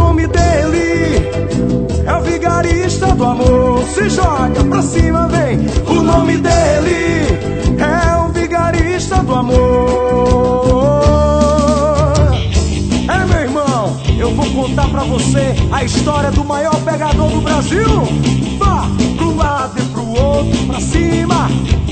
nome dele é o vigarista do amor. Se joga pra cima, vem. O nome dele é o vigarista do amor. É, meu irmão, eu vou contar pra você a história do maior pegador do Brasil. Vá pro lado e pro outro, pra cima.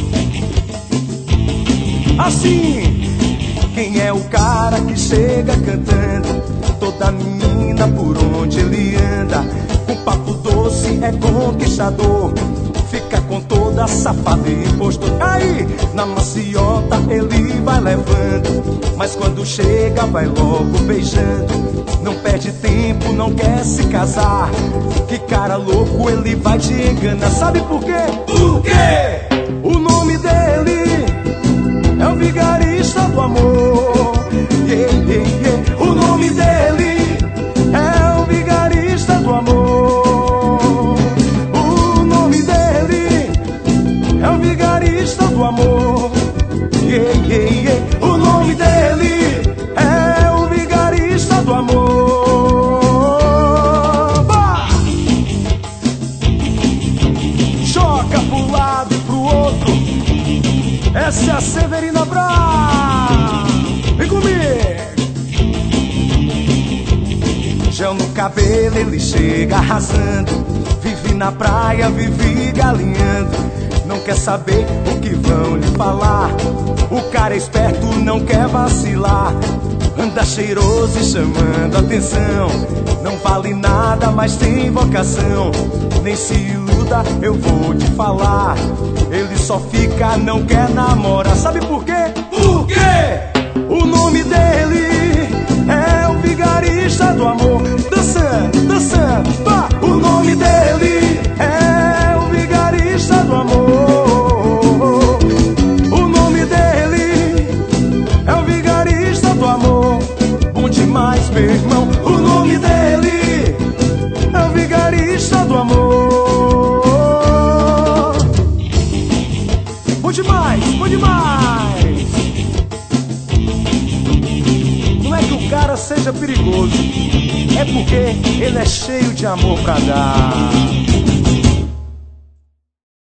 Assim, quem é o cara que chega cantando? Toda menina por onde ele anda, com papo doce é conquistador, fica com toda safada e impostor. Aí, na maciota ele vai levando, mas quando chega vai logo beijando. Não perde tempo, não quer se casar. Que cara louco, ele vai te enganar. Sabe por quê? Por quê? O nome dele é o vigarista do amor. Yeah, yeah, yeah. O nome dele é o vigarista do amor. O nome dele é o vigarista do amor. Yeah, yeah, yeah. O nome dele é o vigarista do amor. Bah! Joga pro lado e pro outro. Essa é a Severina Bra. Vem comigo. Gel no cabelo ele chega arrasando, vive na praia, vive galinhando. Não quer saber o que vão lhe falar. O cara é esperto, não quer vacilar. Anda cheiroso e chamando atenção. Não vale nada, mas tem vocação. Nem se iluda, eu vou te falar. Ele só fica, não quer namorar. Sabe por quê? Por quê? O nome dele é o vigarista do amor. Dançando, dançando, pá. O nome dele é o vigarista do amor. O nome dele é o vigarista do amor. Bom demais, meu irmão. O nome dele é o vigarista do amor. Bom demais, bom demais. Não é que o cara seja perigoso, é porque ele é cheio de amor pra dar.